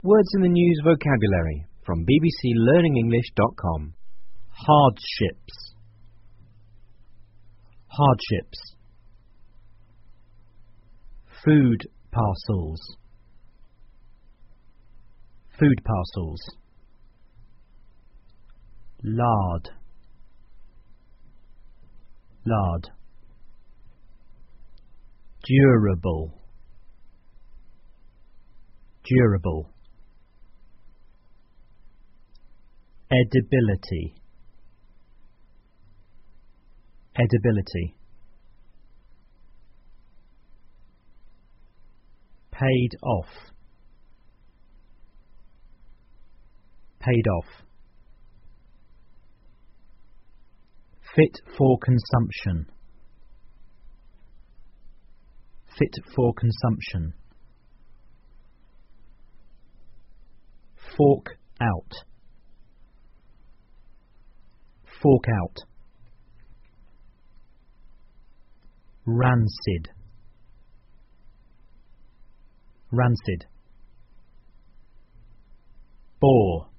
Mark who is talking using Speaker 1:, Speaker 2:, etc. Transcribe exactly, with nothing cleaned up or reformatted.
Speaker 1: Words in the News vocabulary from b b c learning english dot com.
Speaker 2: Hardships. Hardships. Food parcels. Food parcels. Lard. Lard. Durable. Durable. Edibility. Edibility. Paid off. Paid off. Fit for consumption. Fit for consumption. Fork out. Fork out. Rancid. Rancid. Bore.